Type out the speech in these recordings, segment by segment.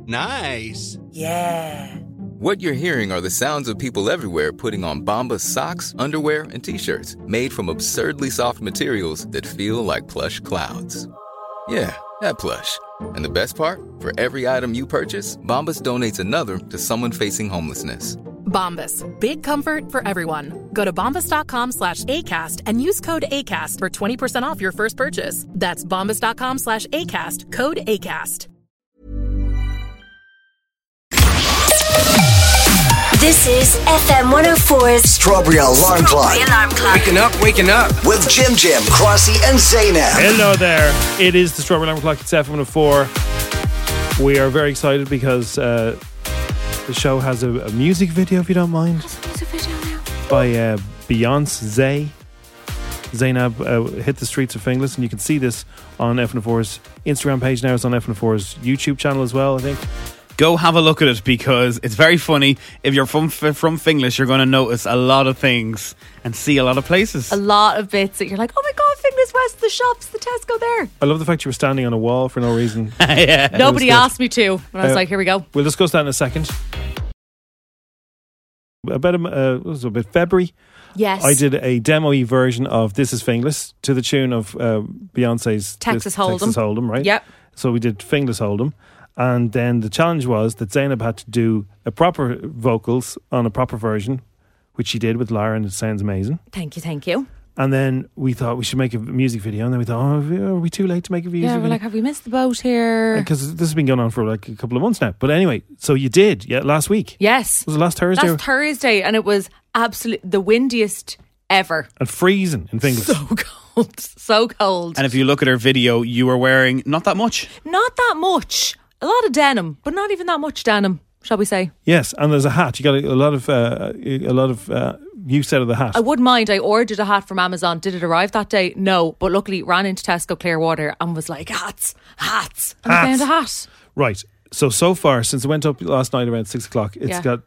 Nice. Yeah. What you're hearing are the sounds of people everywhere putting on Bombas socks, underwear, and T-shirts made from absurdly soft materials that feel like plush clouds. Yeah, that plush. And the best part? For every item you purchase, Bombas donates another to someone facing homelessness. Bombas. Big comfort for everyone. Go to bombas.com/ACAST and use code ACAST for 20% off your first purchase. That's bombas.com/ACAST. Code ACAST. This is FM 104's Strawberry Alarm Clock. Waking up. With Jim, Crossy, and Zainab. Hello there. It is the Strawberry Alarm Clock. It's FM 104. We are very excited because the show has a music video, if you don't mind. music video now. By Beyonce. Zainab hit the streets of Finglas, and you can see this on F104's Instagram page now. It's on F104's YouTube channel as well, I think. Go have a look at it because it's very funny. If you're from Finglas, you're going to notice a lot of things and see a lot of places. A lot of bits that you're like, oh my God, Finglas West, the shops, the Tesco there. I love the fact you were standing on a wall for no reason. Yeah. Nobody asked me to. And I was like, here we go. We'll discuss that in a second. About February. Yes. I did a demo-y version of This Is Finglas to the tune of Beyonce's Texas Hold'em, right? Yep. So we did Finglas Hold'em. And then the challenge was that Zainab had to do a proper vocals on a proper version, which she did with Lara, and it sounds amazing. Thank you. And then we thought we should make a music video. And then we thought, are we too late to make a music video? We're like, have we missed the boat here? Because this has been going on for like a couple of months now. But anyway, so you did, last week. Yes. Was it last Thursday? Last Thursday, and it was absolutely the windiest ever. And freezing in Finglas. So cold. And if you look at her video, you were wearing not that much. Not that much. A lot of denim, but not even that much denim, shall we say? Yes, and there's a hat. You got a lot of use out of the hat. I wouldn't mind. I ordered a hat from Amazon. Did it arrive that day? No, but luckily ran into Tesco Clearwater and was like, hats. And I found a hat. Right. So far, since it went up last night around 6 o'clock, it's got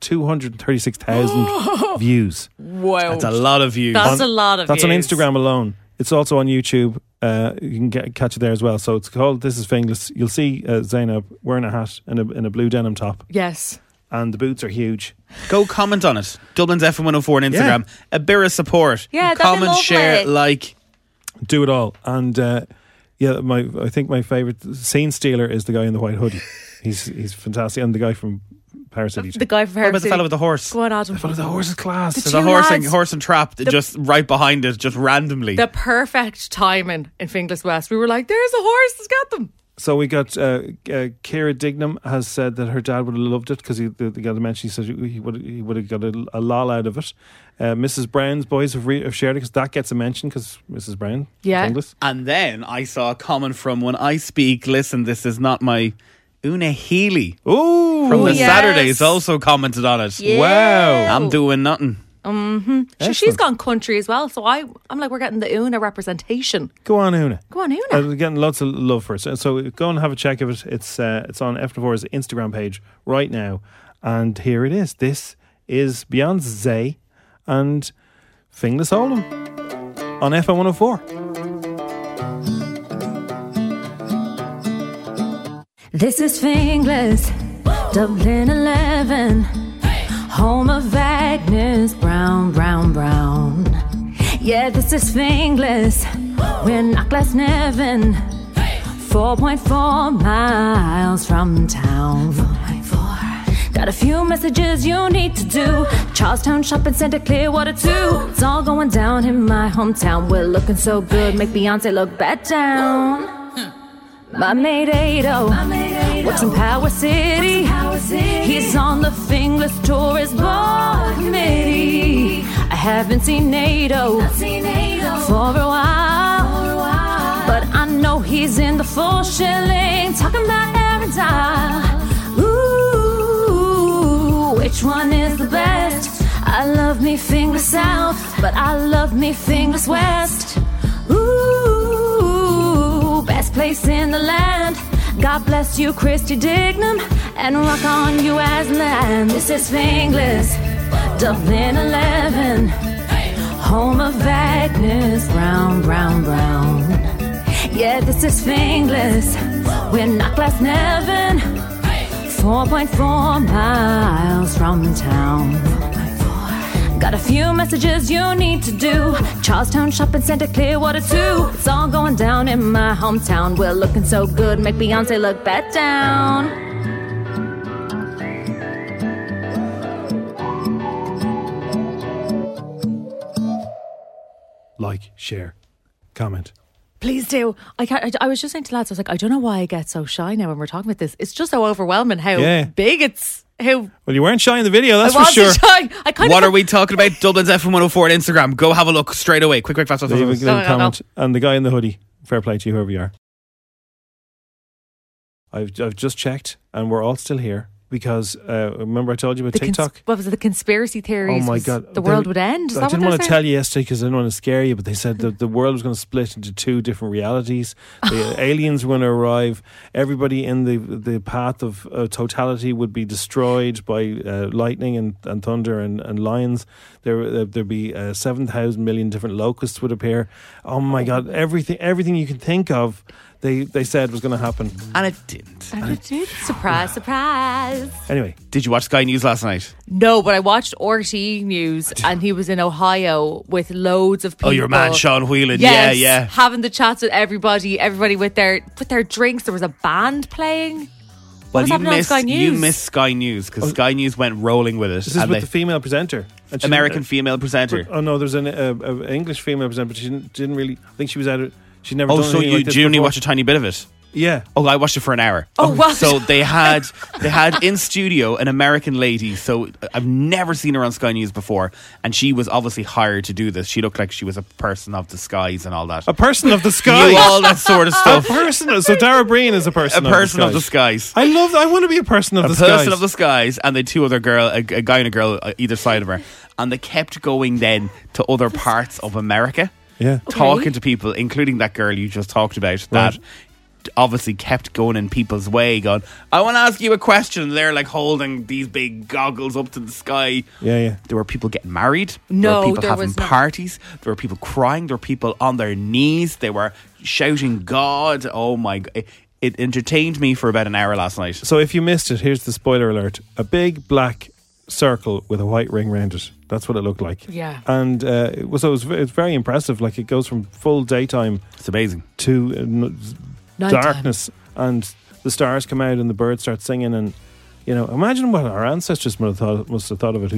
236,000 views. Wow. That's a lot of views. That's a lot of views. That's on Instagram alone. It's also on YouTube. You can catch it there as well. So it's called This Is Finglas. You'll see Zainab wearing a hat and a blue denim top. Yes. And the boots are huge. Go comment on it. Dublin's FM104 on Instagram. Yeah. A bit of support. Yeah, comment, share, like. Do it all. And I think my favourite scene stealer is the guy in the white hoodie. He's fantastic. And the guy from Paris City. The guy from What Paris about City? The fellow with the horse? Go on, Adam. The fellow with the horse is class. There's a horse and trap just right behind it, just randomly. The perfect timing in Finglas West. We were like, there's a horse, let's get them. So we got Ciara Dignam has said that her dad would have loved it because the guy mentioned, he said he would have got a lol out of it. Mrs. Brown's boys have shared it because that gets a mention because Mrs. Brown. Yeah. Finglas. And then I saw a comment from When I Speak, Listen, This Is Not My... Una Healy from the Saturdays also commented on it. Yeah. Wow. I'm doing nothing. Mm-hmm. She's gone country as well, so I'm like, we're getting the Una representation. Go on, Una. We're getting lots of love for it. So go and have a check of it. It's on F4's Instagram page right now. And here it is. This is Beyonce and Finglas Hold'em on FM 104. This is Finglas, Dublin 11, home of Agnes Brown. Yeah, this is Finglas, we're Knockglasnevin, 4.4 miles from town. Got a few messages you need to do. Charlestown Shopping Centre, Clearwater too. It's all going down in my hometown. We're looking so good, make Beyonce look bad down. My mate Ado works in Power City. He's on the Finglas Tourist Board Committee. I haven't seen Ado for a while, but I know he's in the full shilling, talking about Arendelle. Ooh, which one is the best? I love me Finglas South, but I love me Finglas West. Best place in the land. God bless you, Christy Dignam, and rock on you as land. This is Finglas, Dublin 11, home of Agnes Brown. Yeah, this is Finglas, we're Knockglasnevin, 4.4 miles from town. Got a few messages you need to do. Charlestown Shopping Center, Clearwater too. It's all going down in my hometown. We're looking so good, make Beyonce look back down. Like, share, comment. Please do. I was just saying to lads, I was like, I don't know why I get so shy now when we're talking about this. It's just so overwhelming how big it's. How Well, you weren't shy in the video, that's I for sure. wasn't shy. What are we talking about? Dublin's FM 104 on Instagram. Go have a look straight away. Quick, fast, fast, Leave fast. a comment. And the guy in the hoodie, fair play to you, whoever you are. I've just checked, and we're all still here because remember I told you about TikTok. What was it? The conspiracy theories? Oh my God! The world would end. Is I that didn't what want they're to tell you yesterday because I didn't want to scare you, but they said that the world was going to split into two different realities. The aliens were going to arrive. Everybody in the path of totality would be destroyed by lightning and thunder and lions. There'd be 7,000 million different locusts would appear. Oh my God! Everything you can think of. They said was going to happen. And it didn't. And it did. Surprise, surprise. Anyway. Did you watch Sky News last night? No, but I watched RTE News and he was in Ohio with loads of people. Oh, your man Sean Whelan. Yes, Yeah. having the chats with everybody with their drinks. There was a band playing. Well, you missed Sky News because Sky News went rolling with it. Is this with the female presenter? American female presenter. Oh no, there's an English female presenter, but she didn't really. I think she was at it. She'd never. Oh, done so anything like this you only before. watched a tiny bit of it? Yeah. Oh, I watched it for an hour. Oh, what? So they had in studio an American lady. So I've never seen her on Sky News before, and she was obviously hired to do this. She looked like she was a person of the skies and all that. A person of the skies. You all that sort of stuff. A person. So Dara Breen is a person. A person of the skies. I want to be a person of the skies. A person of the skies, and the two other a guy and a girl either side of her, and they kept going then to other parts of America. Yeah. Talking to people, including that girl you just talked about, that obviously kept going in people's way, going, I want to ask you a question. They're like holding these big goggles up to the sky. Yeah. There were people getting married. No, there were people there having was not. parties. There were people crying. There were people on their knees. They were shouting God. Oh my God. It entertained me for about an hour last night. So if you missed it, here's the spoiler alert. A big black circle with a white ring around it. That's what it looked like. Yeah. And it was very impressive. Like, it goes from full daytime. It's amazing. To Nighttime. darkness, and the stars come out and the birds start singing, and imagine what our ancestors must have thought of it,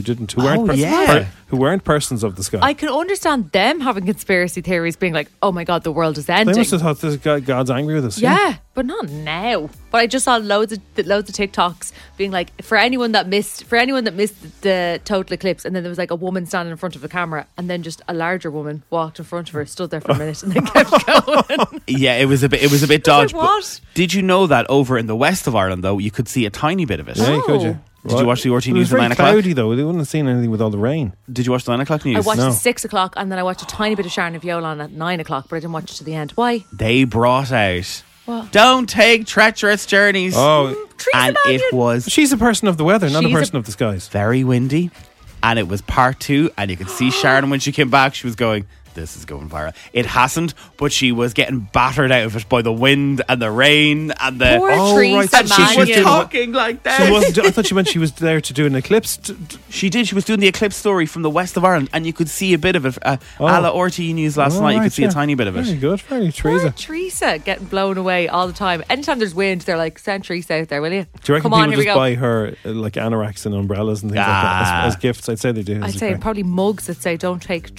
who weren't persons of the sky. I can understand them having conspiracy theories, being like, "Oh my God, the world is ending." They must have thought this God's angry with us. Yeah, but not now. But I just saw loads of TikToks being like, for anyone that missed the total eclipse, and then there was like a woman standing in front of the camera, and then just a larger woman walked in front of her, stood there for a minute, and then kept going. Yeah, it was a bit dodgy. Like, what? Did you know that over in the west of Ireland, though, you could see a tiny bit of it? Yeah, you could, yeah. Did you watch the RT It was News at very 9 o'clock? cloudy though. They wouldn't have seen anything with all the rain. Did you watch the 9 o'clock news? I watched No. the 6 o'clock, and then I watched a tiny bit of Sharon Viola on at 9 o'clock, but I didn't watch it to the end. Why? They brought out What? Don't Take Treacherous Journeys. Oh, and it was she's a person of the weather, not a She's a- person of the skies. very windy, and it was part 2, and you could see Sharon when she came back, she was going, this is going viral. It hasn't, but she was getting battered out of it by the wind and the rain and the... Poor Oh, Teresa right. And she was Mannion. talking like that. She wasn't, I thought she meant she was there to do an eclipse. She did. She was doing the eclipse story from the west of Ireland, and you could see a bit of it. A la RTE News last night, you could see a tiny bit of Very it. good, very Poor Teresa. Teresa getting blown away all the time. Anytime there's wind, they're like, send Teresa out there, will you? Do you reckon Come on, people here we just go. buy her like anoraks and umbrellas and things like that as gifts? I'd say they do. I'd say probably mugs that say don't take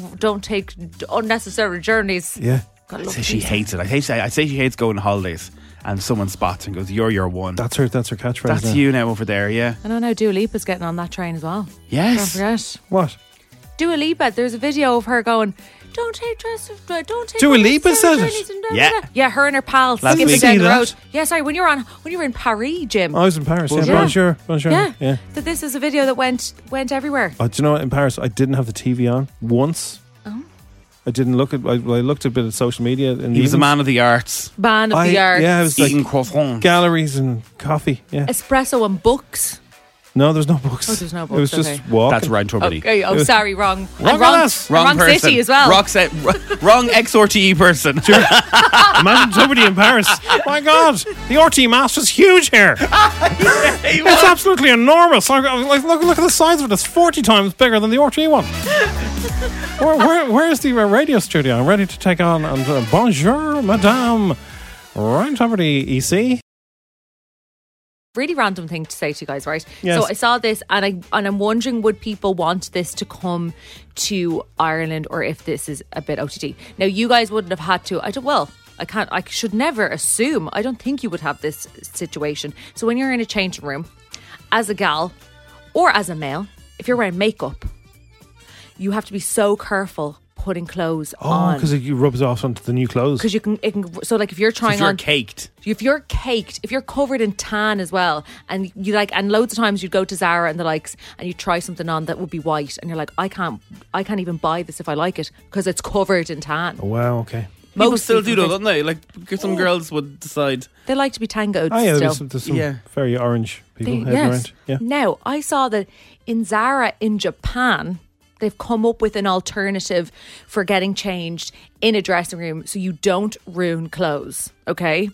unnecessary journeys. Yeah. God, I'd love say she Teresa. hates it. I'd say she hates going on holidays, and someone spots and goes, "You're your one." That's her catchphrase. That's now. you now over there, yeah. I don't know, Dua Lipa's getting on that train as well. Yes. Don't forget. What? Dua Lipa, there's a video of her going, don't take Dua Lipa unnecessary said it? journeys and da, da, Yeah. da." Yeah, her and her pals Last skipping week. down See the that? road. Yeah, sorry, when you were in Paris, Jim. I was in Paris. Yeah, Yeah. bonjour. Yeah. That this is a video that went everywhere. Oh, do you know what? In Paris, I didn't have the TV on once. Oh. I didn't look at. I looked a bit at social media. In He was a evenings. man of the arts, Man of the arts. Yeah, it was eating like croissants. galleries and coffee. Yeah. Espresso and books. No, there's no books. Oh, there's no It books, was just okay. walking. That's Ryan Tuberty. Okay, sorry, wrong. Wrong And wrong, ass. wrong person. city as well. Wrong ex-RTE person. Imagine somebody in Paris. My God, the RT Mass is huge here. It's absolutely enormous. Like, look at the size of it. It's 40 times bigger than the RT one. Where is the radio studio? I'm ready to take on. And bonjour, madame. Ryan Tuberty, EC. Really random thing to say to you guys, right? Yes. So I saw this and I'm wondering, would people want this to come to Ireland, or if this is a bit OTT? Now, you guys wouldn't have had to. I should never assume. I don't think you would have this situation. So when you're in a changing room, as a gal or as a male, if you're wearing makeup, you have to be so careful putting clothes on. Oh, because it rubs off onto the new clothes. Because it can. So like if you're trying If you're on, caked. if you're covered in tan as well, and you like, and loads of times you'd go to Zara and the likes, and you try something on that would be white, and you're like, I can't even buy this if I like it because it's covered in tan. Oh, wow, okay. People Most still do people though, don't they? Like some girls would decide. They like to be tangoed. Oh, yeah, still. there's some very orange people heading Yes. around. Yeah. Now, I saw that in Zara in Japan, they've come up with an alternative for getting changed in a dressing room so you don't ruin clothes. Okay?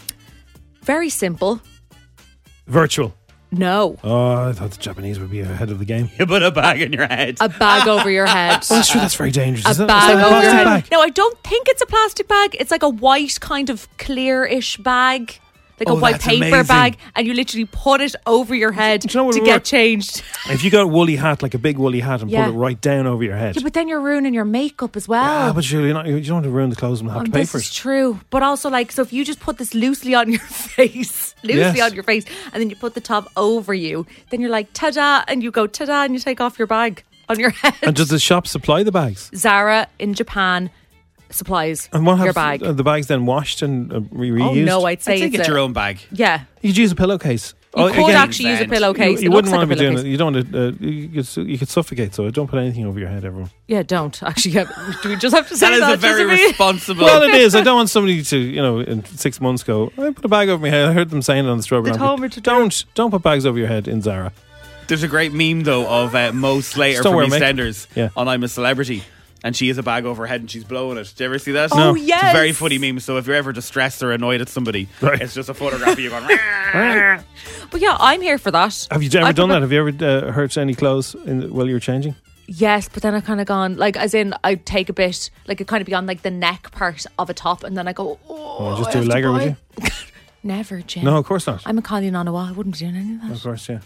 Very simple. Virtual. No. Oh, I thought the Japanese would be ahead of the game. You put a bag in your head. A bag over your head. Oh, that's true. That's very dangerous. A Is that bag a over your plastic head. bag? No, I don't think it's a plastic bag. It's like a white kind of clear-ish bag. Like a Oh, white that's paper amazing. bag, and you literally put it over your head Do you know what to would get work? changed. If you got a woolly hat, like a big woolly hat, and Yeah. pull it right down over your head. Yeah, but then you're ruining your makeup as well. Ah, but surely you don't want to ruin the clothes and have to pay This for is it. true. But also, like, so if you just put this loosely on your face, and then you put the top over you, then you're like, ta-da, and you go, ta-da, and you take off your bag on your head. And does the shop supply the bags? Zara in Japan supplies And what your have bag. the bags then washed and reused? Oh, no, I'd say I'd say it's get a- your own bag. Yeah. You could use a pillowcase. You could actually use a Zen. pillowcase. You It wouldn't looks want like to a be doing pillowcase. it. You don't want to. You could suffocate. So don't put anything over your head, everyone. Yeah, don't. Actually, yeah. Do we just have to say That that? is a very just to be- responsible. Well, it is. I don't want somebody to, in 6 months go, I put a bag over my head. I heard them saying it on the Strawberry They Lamp. told me to do Don't put bags over your head in Zara. There's a great meme though of Mo Slater Just don't from wear makeup. EastEnders Yeah. on I'm a Celebrity. And she has a bag over her head and she's blowing it. Did you ever see that? Oh, No. It's yes. a very funny meme. So if you're ever distressed or annoyed at somebody, Right. it's just a photograph of you going. "Rah." But yeah, I'm here for that. Have you ever I done prefer- that? Have you ever hurt any clothes while you were changing? Yes, but then I kind of gone, like, as in, I take a bit, like, it kind of be on, like, the neck part of a top, and then I go, Just I do a have to legger, would buy you? it. Never, Jim. No, of course not. I'm a Colleen Onawa. I wouldn't be doing any of that. Of course, yeah.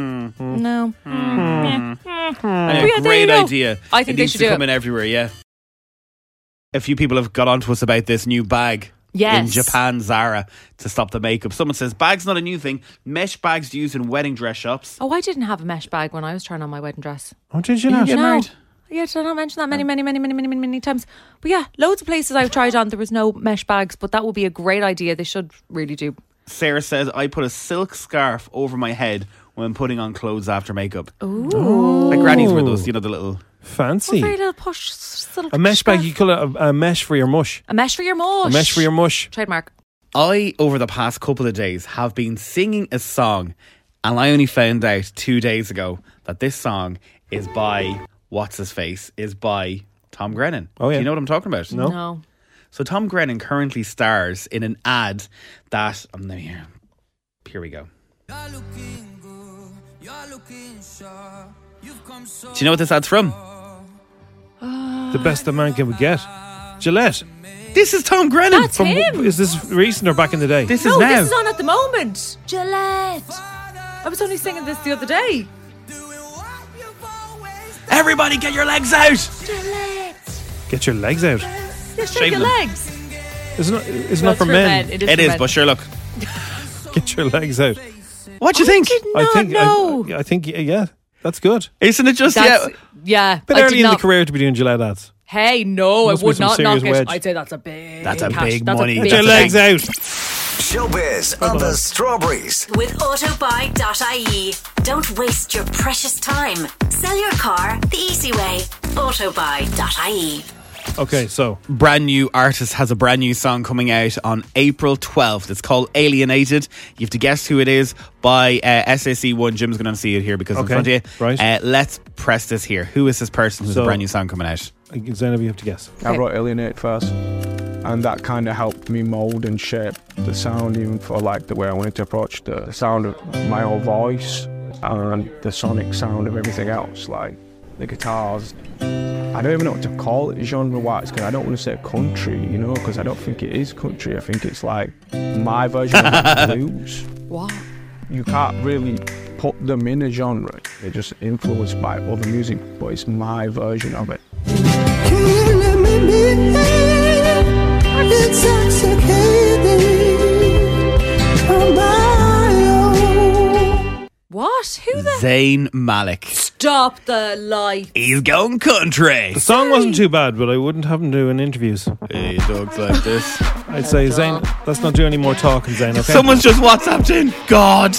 No. Anyway, But yeah, there great you go. idea. I think it they needs should to do come it. in everywhere, yeah. A few people have got onto us about this new bag. Yes. In Japan, Zara, to stop the makeup. Someone says, bag's not a new thing. Mesh bags used in wedding dress shops. Oh, I didn't have a mesh bag when I was trying on my wedding dress. Oh, did you not? get married? Yeah, did I not mention that many times? But yeah, loads of places I've tried on, there was no mesh bags, but that would be a great idea. They should really do. Sarah says, I put a silk scarf over my head when putting on clothes after makeup. Ooh. Like grannies wear those, the little... Fancy. Very little push. Silk A mesh bag, scarf. you call it a mesh for your mush. A mesh for your mush. A mesh for your mush. Trademark. I, over the past couple of days, have been singing a song, and I only found out 2 days ago that this song is by, is by Tom Grennan. Oh, yeah. Do you know what I'm talking about? No. So Tom Grennan currently stars in an ad that... here we go. Do you know what this ad's from? The best a man can get. Gillette. This is Tom Grennan. That's him. Is this recent or back in the day? This No, is now. this is on at the moment. Gillette. I was only singing this the other day. Everybody get your legs out. Gillette. Get your legs out. Just Shave shake your them. legs. Isn't it No, not for men? It It for is, men. but sure, look. Get your legs out. What do you think? Did not know. I think, yeah, that's good. Isn't it just... That's, yeah. Bit I early did in the not- career to be doing Gillette ads. Hey, no, Must I be would some not serious knock it. wedge. I'd say that's a big That's a cash. big That's money. A Get big your legs thing. out. Showbiz on the Strawberries. With autobuy.ie. Don't waste your precious time. Sell your car the easy way. Autobuy.ie. Okay, so brand new artist has a brand new song coming out on April 12th. It's called Alienated. You have to guess who it is by SAC1. Jim's going to see it here because in front of you. Right. Let's press this here. Who is this person who's a brand new song coming out? Zainab, you have to guess. I wrote Alienated first, and that kind of helped me mould and shape the sound, even for like the way I wanted to approach the sound of my own voice and the sonic sound of everything else, like the guitars. I don't even know what to call it genre-wise, because I don't want to say country, you know, because I don't think it is country. I think it's like my version of like blues. What? You can't really put them in a genre. They're just influenced by other music, but it's my version of it. What? Who the? Zayn Malik. Stop the lie. He's going country. The song wasn't too bad, but I wouldn't have him doing interviews. He talks like this. I'd say, Zayn, let's not do any more talking, Zayn, okay? Someone's just WhatsApped in. God.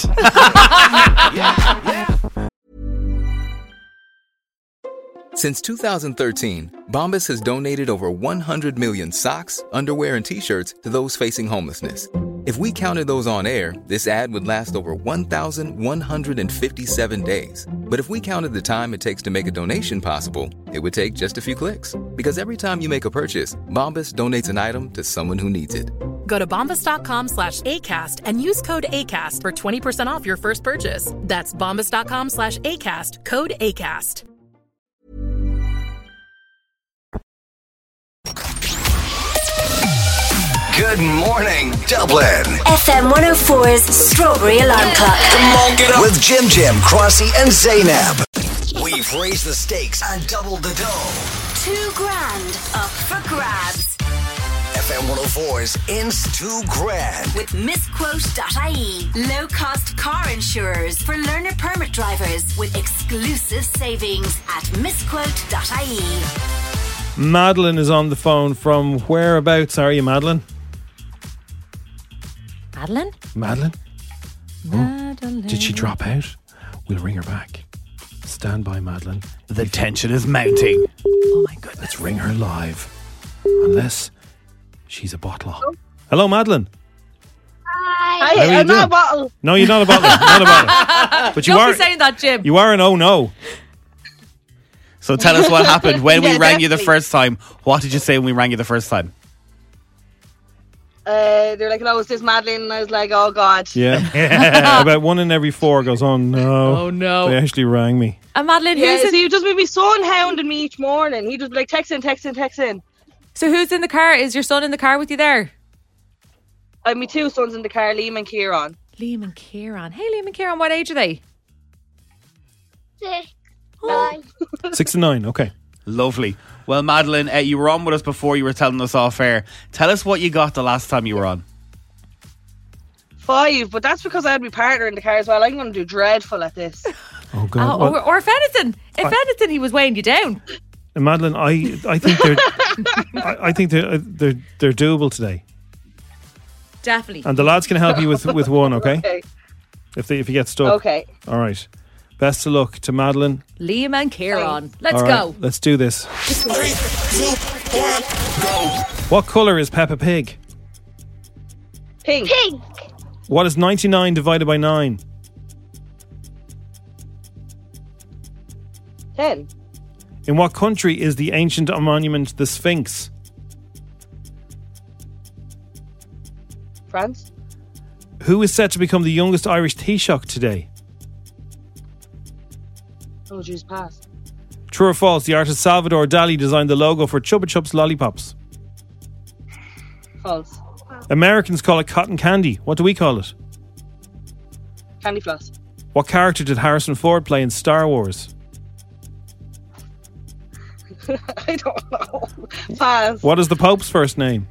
Since 2013, Bombas has donated over 100 million socks, underwear, and T-shirts to those facing homelessness. If we counted those on air, this ad would last over 1,157 days. But if we counted the time it takes to make a donation possible, it would take just a few clicks. Because every time you make a purchase, Bombas donates an item to someone who needs it. Go to bombas.com/ACAST and use code ACAST for 20% off your first purchase. That's bombas.com/ACAST, code ACAST. Good morning, Dublin. FM 104's Strawberry Alarm Clock. Come on, get up. With Jim, Crossy, and Zainab. We've raised the stakes and doubled the dough. $2,000 up for grabs. FM 104's Inst2Grand. With Misquote.ie. Low-cost car insurers for learner permit drivers with exclusive savings at Misquote.ie. Madeline is on the phone from whereabouts are you, Madeline? Madeline? Madeline? Madeline. Did she drop out? We'll ring her back. Stand by, Madeline. The tension is mounting. Oh my goodness. Let's ring her live. Unless she's a bottler. Hello, Madeline. Hi, How are you I'm not doing? a bottle. No, you're not a bottler. Not a bottler. But you Don't are. be saying that, Jim. You are an oh no. So tell us what happened when we Yeah, rang you the definitely. first time. What did you say when we rang you the first time? They're like, no, it's this Madeline. And I was like, oh, God. Yeah. About 1 in every 4 goes, oh no. Oh, no. They actually rang me. And Madeline, Yeah, who's so in, he would just be son hounding me each morning. He'd just be like, text in. so who's in the car? Is your son in the car with you there? I have my 2 sons in the car, Liam and Kieran. Liam and Kieran. Hey, Liam and Kieran, what age are they? 6, 6 to 9, okay. Lovely. Well, Madeline, you were on with us before. You were telling us off air. Tell us what you got the last time you were on. 5, but that's because I had my partner in the car as well. I'm going to do dreadful at this. Oh God. Oh, or if anything, he was weighing you down. Madeline, I think they're I think they're doable today. Definitely. And the lads can help you with one, okay? Okay. If you get stuck. Okay. All right. Best of luck to Madeline. Liam and Kieran. Let's All right, go. let's do this. 3, 2, 1, go. What colour is Peppa Pig? Pink. What is 99 divided by 9? 10. In what country is the ancient monument the Sphinx? France. Who is set to become the youngest Irish Taoiseach today? Oh, jeez, pass. True or false, the artist Salvador Dali designed the logo for Chupa Chups lollipops. False. Americans call it cotton candy. What do we call it? Candy floss. What character did Harrison Ford play in Star Wars? I don't know. Pass. What is the Pope's first name?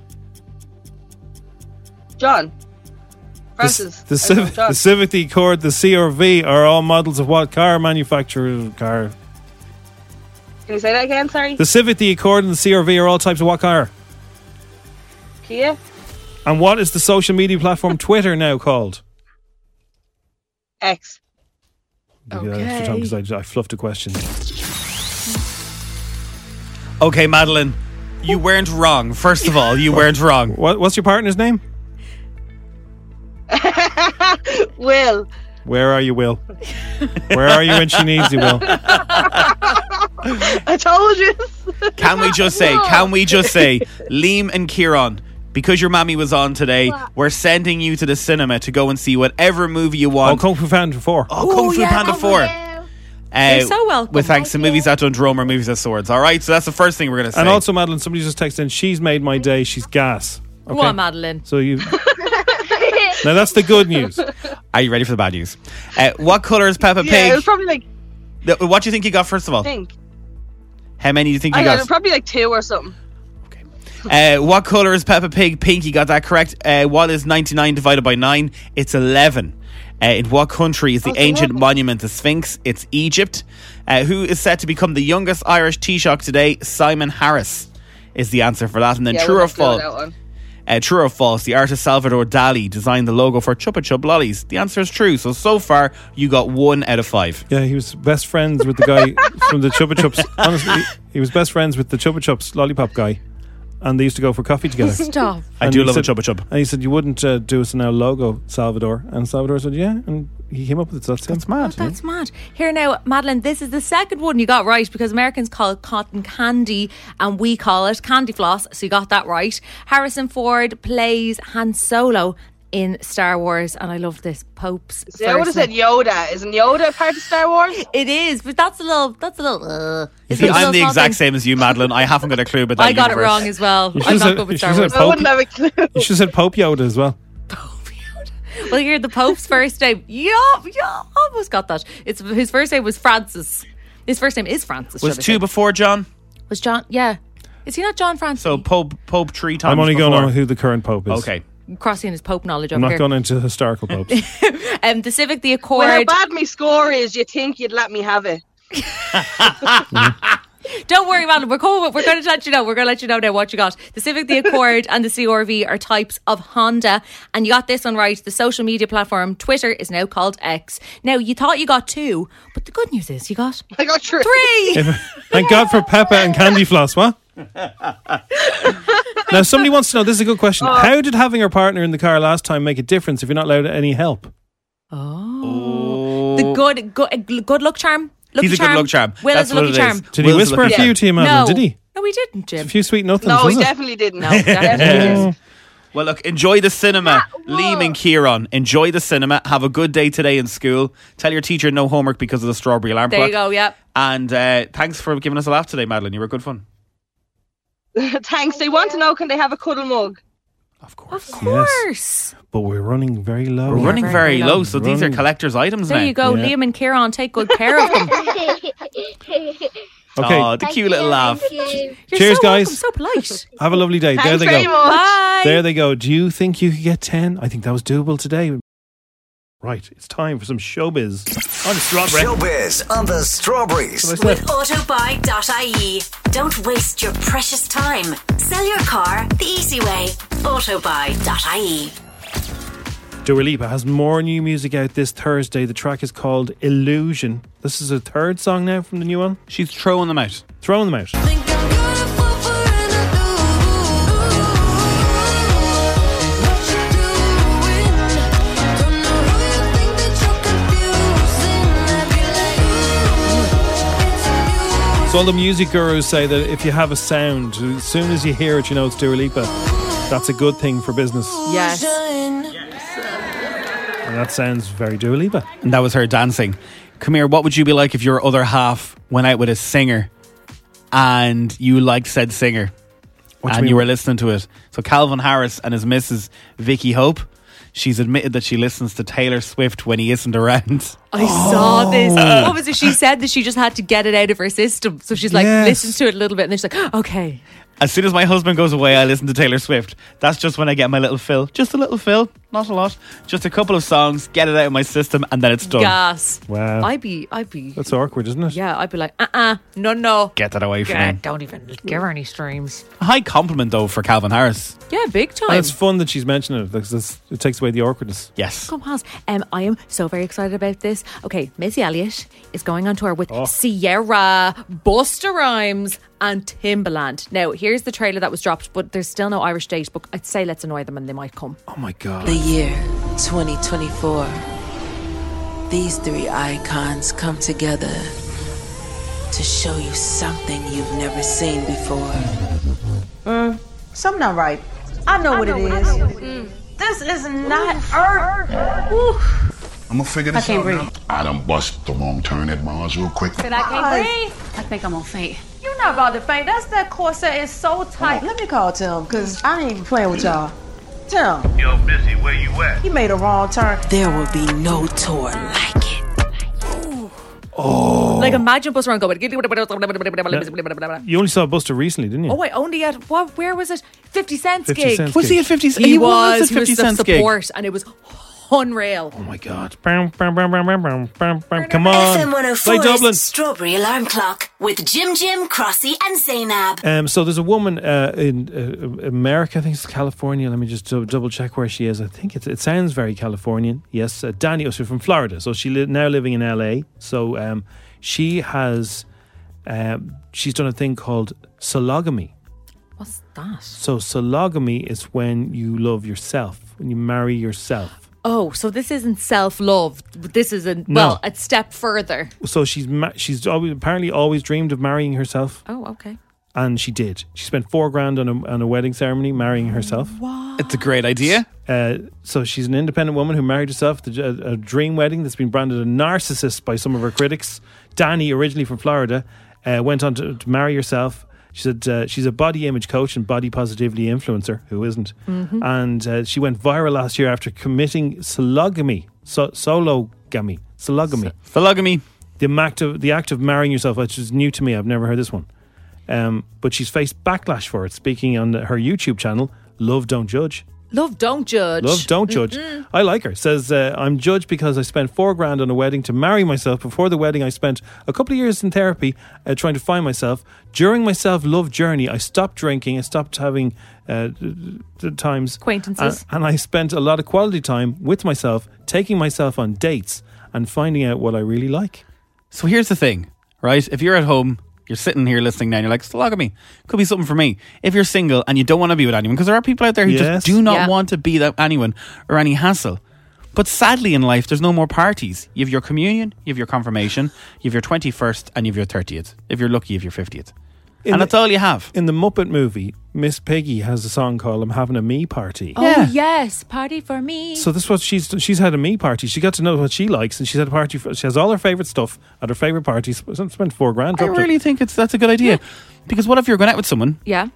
John. Francis. The Civic, the Accord, the CR-V are all models of what car manufacturer car? Can you say that again? Sorry. The Civic, the Accord, and the CR-V are all types of what car? Kia. And what is the social media platform Twitter now called? X. Because I fluffed a question. Okay, Madeline, You weren't wrong. First of all, you weren't wrong. What's your partner's name? Will. Where are you, Will? Where are you when she needs you, Will? I told you. Can we just say, Liam and Kieran, because your mammy was on today, we're sending you to the cinema to go and see whatever movie you want. Oh, Kung Fu Panda 4. Oh, Kung Fu Panda 4. You're so welcome. With thanks to Movies That Done Drum or Movies That Swords. All right, so that's the first thing we're going to say. And also, Madeline, somebody just texted in, she's made my day, she's gas. Okay? Go on, Madeline. So you... Now that's the good news. Are you ready for the bad news? What colour is Peppa Pig? Yeah, it was probably like What do you think you got first of all? pink. How many do you think you I got? got probably like 2 or something. What colour is Peppa Pig? Pink, you got that correct. What is 99 divided by 9? It's 11. In what country is the ancient monument the Sphinx? It's Egypt. Who is set to become the youngest Irish Taoiseach today? Simon Harris is the answer for that. And then true or false? True or false, the artist Salvador Dali designed the logo for Chupa Chup lollies. The answer is true. So far, you got 1 out of 5. Yeah, he was best friends with the guy from the Chupa Chups. Honestly, he was best friends with the Chupa Chups lollipop guy. And they used to go for coffee together. Stop. I do love a Chupa Chup. And he said, you wouldn't do us now logo, Salvador. And Salvador said, yeah. And he came up with it. So that's mad. That's mad. Here now, Madeline, this is the second one you got right because Americans call it cotton candy and we call it candy floss. So you got that right. Harrison Ford plays Han Solo in Star Wars, and I love this. Pope's. See, I would have said Yoda. Isn't Yoda part of Star Wars? It is, but that's a little. See, I'm the exact same as you, Madeline. I haven't got a clue about that. I got universe. it wrong as well. I'm not good with Star Wars. I wouldn't have a clue. You should have said Pope Yoda as well. Well, you're the Pope's first name. Yeah, almost got that. His first name was Francis. His first name is Francis. Was 2 before John? Was John? Yeah. Is he not John Francis? So Pope 3 times. I'm only before. going on who the current Pope is. Okay. Crossing his Pope knowledge I'm over not here. going into historical popes. The Civic, the Accord. Well, how bad my score is, you think you'd let me have it? Don't worry, Madeline. We're going to let you know. We're going to let you know now what you got. The Civic, the Accord, and the CR-V are types of Honda, and you got this one right. The social media platform Twitter is now called X. Now, you thought you got 2, but the good news is you got. I got 3. Thank God for Peppa and Candy Floss. What? Now, somebody wants to know. This is a good question. How did having your partner in the car last time make a difference if you're not allowed any help? The good luck charm. He's a good luck charm. Will That's is a what lucky it charm. is. Did he whisper a few to you, Madeline? No. Did he? No, he didn't, Jim. A few sweet nothings. No, was he it? definitely didn't. No, definitely didn't. Well, look, enjoy the cinema. Liam and Kieran, enjoy the cinema. Have a good day today in school. Tell your teacher no homework because of the strawberry alarm There clock. you go, yep. And thanks for giving us a laugh today, Madeline. You were good fun. Thanks. They want to know, can they have a cuddle mug? Of course. Of course. But we're running very low. We're running very low, so these are Running. collector's items There now. you go. Yeah. Liam and Kieran, take good care of them. Okay. Oh, the cute little laugh. You're Cheers, so guys. welcome, so polite. Have a lovely day. Thanks There they very go. much. Bye. There they go. Do you think you could get 10? I think that was doable today. Right, it's time for some showbiz on Strawberry. Showbiz on the Strawberries. With autobuy.ie. Don't waste your precious time. Sell your car the easy way. Autobuy.ie. Dua Lipa has more new music out this Thursday. The track is called Illusion. This is her third song now from the new one. She's throwing them out. Throwing them out. So all the music gurus say that if you have a sound, as soon as you hear it, you know it's Dua Lipa. That's a good thing for business. Yes. And that sounds very Dua Lipa. And that was her dancing. Come here, what would you be like if your other half went out with a singer and you liked said singer and you were listening to it? So Calvin Harris and his missus Vicky Hope, she's admitted that she listens to Taylor Swift when he isn't around. I saw this. What was it? She said that she just had to get it out of her system. So she's like, Yes. listens to it a little bit and then she's like, okay. As soon as my husband goes away, I listen to Taylor Swift. That's just when I get my little fill. Just a little fill. Not a lot. Just a couple of songs, get it out of my system, and then it's done. Gas. Wow. I'd be. That's awkward, isn't it? Yeah, I'd be like, no. Get that away from me. Don't even give her any streams. A high compliment, though, for Calvin Harris. Yeah, big time. And it's fun that she's mentioning it because it takes away the awkwardness. Yes. Come on. I am so very excited about this. Okay, Missy Elliott is going on tour with Sierra, Busta Rhymes and Timbaland. Now, here's the trailer that was dropped, but there's still no Irish date, but I'd say let's annoy them and they might come. Oh my God. The year 2024. These three icons come together to show you something you've never seen before. Something not right. I know what it is. This is not Earth. I'm gonna figure this out breathe. now. I done bust the wrong turn at Mars real quick. Said I can't breathe. I think I'm gonna faint. You're not about to faint. That corset is so tight. Let me call Tim, because I ain't even playing with y'all. Tim. Yo, Missy, where you at? He made a wrong turn. There will be no tour like it. Oh. Like imagine Busta Rhymes going. You only saw Busta recently, didn't you? Oh, I only had where was it? 50 Cent's 50 gig. Cent's Was he gig. at 50 Cent? He was at 50 the Cent's gig. support, and it was unreal. Oh my God. Come on. FM Play Dublin. 104's Strawberry Alarm Clock with Jim, Crossy and Zainab. So there's a woman in America, I think it's California. Let me just double check where she is. I think it sounds very Californian. Yes, Danny, she's from Florida. So she now living in LA. So she has, she's done a thing called sologamy. What's that? So sologamy is when you love yourself, when you marry yourself. Oh, so this isn't self-love. This is a step further. So she's apparently always dreamed of marrying herself. Oh, okay. And she did. She spent $4,000 on a wedding ceremony marrying herself. What? It's a great idea. So she's an independent woman who married herself. A dream wedding that's been branded a narcissist by some of her critics. Danny, originally from Florida, went on to marry herself. She said she's a body image coach and body positivity influencer. Who isn't? Mm-hmm. And she went viral last year after committing sologamy. Sologamy. The act of marrying yourself, which is new to me. I've never heard this one. But she's faced backlash for it, speaking on her YouTube channel, Love Don't Judge. Love Don't Judge. Love Don't Judge. I like her. Says, I'm judged because I spent $4,000 on a wedding to marry myself. Before the wedding, I spent a couple of years in therapy trying to find myself. During my self-love journey, I stopped drinking. I stopped having times. Acquaintances. And I spent a lot of quality time with myself, taking myself on dates and finding out what I really like. So here's the thing, right? If you're at home, you're sitting here listening now and you're like, sologamy could be something for me. If you're single and you don't want to be with anyone, because there are people out there who just do not want to be with anyone or any hassle. But sadly in life, there's no more parties. You have your communion, you have your confirmation, you have your 21st and you have your 30th. If you're lucky, you have your 50th. And that's all you have. In the Muppet movie, Miss Piggy has a song called I'm Having a Me Party. Oh, yes. Party for me. So this is what she's had a me party. She got to know what she likes and she's had a party. She has all her favourite stuff at her favourite parties. Spent $4,000. I really think that's a good idea. Because what if you're going out with someone? Yeah.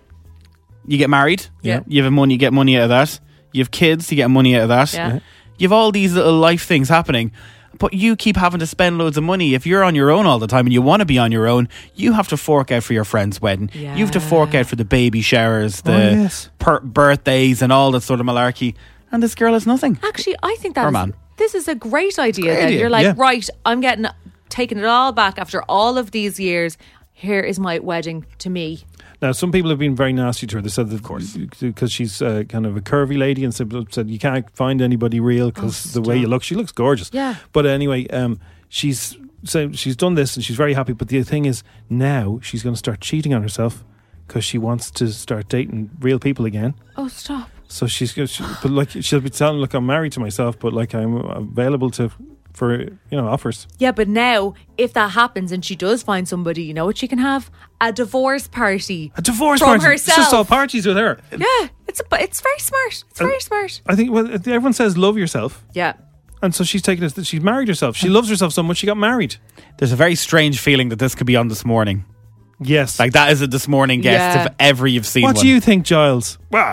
You get married. Yeah. You have money, you get money out of that. You have kids, you get money out of that. Yeah. You have all these little life things happening. But you keep having to spend loads of money. If you're on your own all the time and you want to be on your own, you have to fork out for your friend's wedding. Yeah. You have to fork out for the baby showers, the birthdays and all that sort of malarkey. And this girl has nothing. Actually, I think man. This is a great idea. Great idea. You're like, right, I'm taking it all back after all of these years. Here is my wedding to me. Now, some people have been very nasty to her. They said, that, of course, because she's kind of a curvy lady, and said you can't find anybody real because the way you look, she looks gorgeous. Yeah. But anyway, she's done this and she's very happy. But the thing is, now she's going to start cheating on herself because she wants to start dating real people again. Oh, stop. So she'll be telling, look, I'm married to myself, but like I'm available for offers. Yeah, but now if that happens and she does find somebody, you know what she can have? A divorce party. A divorce from party. herself. It's just all parties with her. Yeah, it's very smart. It's very smart. I think everyone says love yourself. Yeah. And so she's taken this. She's married herself. She loves herself so much she got married. There's a very strange feeling that this could be on This Morning. Yes. Like that is a This Morning guest if ever you've seen what one. do you think, Giles?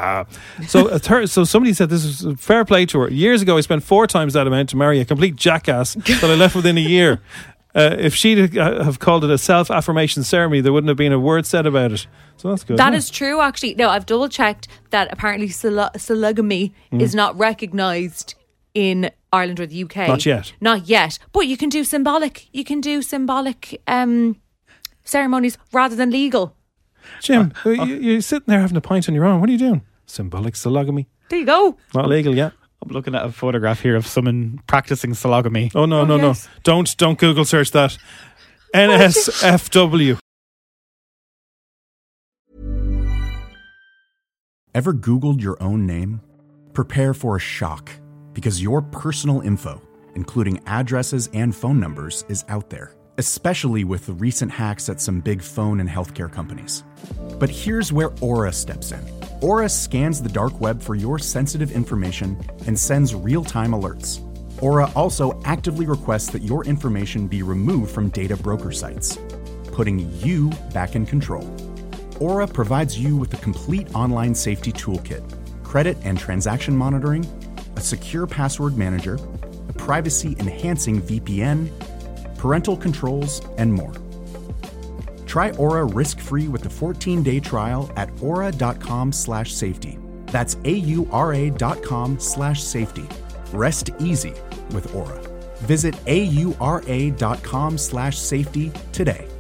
So somebody said this is a fair play to her. Years ago, I spent 4 times that amount to marry a complete jackass that I left within a year. If she'd have called it a self-affirmation ceremony, there wouldn't have been a word said about it. So that's good. That is true, actually. No, I've double checked that apparently sologamy is not recognised in Ireland or the UK. Not yet. Not yet. But you can do symbolic. You can do symbolic ceremonies rather than legal. Jim, you're sitting there having a pint on your own. What are you doing? Symbolic sologamy. There you go. Not legal yet. I'm looking at a photograph here of someone practicing sologamy. Oh, no. Yes. Don't Google search that. NSFW. Ever Googled your own name? Prepare for a shock, because your personal info, including addresses and phone numbers, is out there, especially with the recent hacks at some big phone and healthcare companies. But here's where Aura steps in. Aura scans the dark web for your sensitive information and sends real-time alerts. Aura also actively requests that your information be removed from data broker sites, putting you back in control. Aura provides you with a complete online safety toolkit, credit and transaction monitoring, a secure password manager, a privacy-enhancing VPN, parental controls, and more. Try Aura risk-free with a 14-day trial at aura.com/safety. That's AURA.com/safety. Rest easy with Aura. Visit AURA.com/safety today.